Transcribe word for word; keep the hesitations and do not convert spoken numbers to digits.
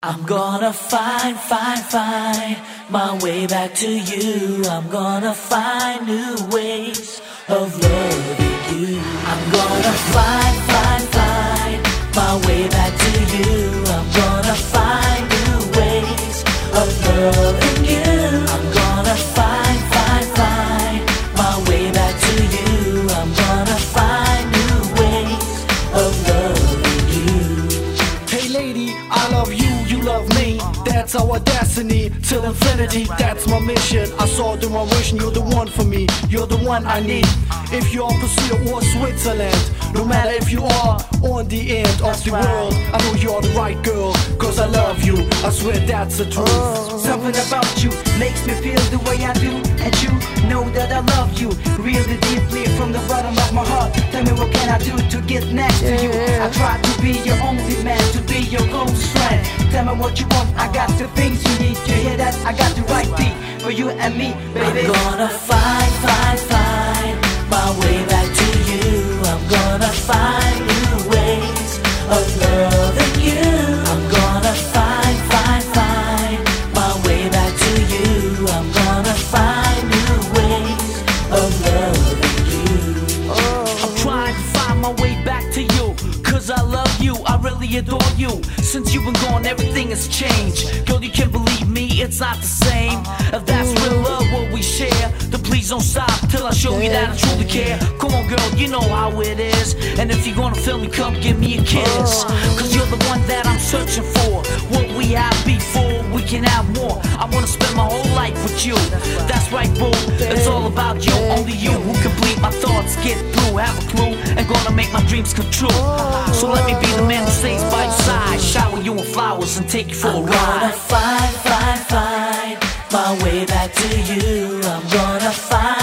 I'm gonna find, find, find my way back to you. I'm gonna find new ways of loving you. I'm gonna find, find, find my way back to you. I'm gonna find new ways of loving you. I'm gonna find, find, find my way back to you. I'm gonna find new ways of loving you. Hey lady, I love you, you love me. That's our destiny, till infinity, that's my mission. I saw through my vision, you're the one for me, you're the one I need. If you're Brazil or Switzerland, no matter if you are on the end of the world, I know you're the right girl, cause I love you, I swear that's the truth. Something about you makes me feel the way I do, and you know that I love you really deeply from the bottom of my heart. Tell me what can I do to get next to you. I try to be your only man, to be your close friend. Tell me what you want, I got the things you need. You hear that? I got the right beat for you and me, baby. I'm gonna find, find, find my way back to you. I'm gonna find new ways of loving you. I'm gonna find, find, find my way back to you. I'm gonna find new ways of loving you. I'm trying to find my way back to you, cause I love you, I really adore you. Since you've been gone, everything has changed. Girl, you can't believe me, it's not the same. If that's real love, what we share, then please don't stop till I show you that I truly care. Come on girl, you know how it is. And if you're gonna feel me, come give me a kiss. Cause you're the one that I'm searching for. What we had before, we can have more. I wanna spend my whole life with you. That's right, boo, it's all about you. Only you who complete my thoughts, get through, have a clue, and gonna make my dreams come true. So let me be the man who stays by your side, shower you with flowers and take you for I'm a gonna ride. find, find, find my way back to you. I'm gonna find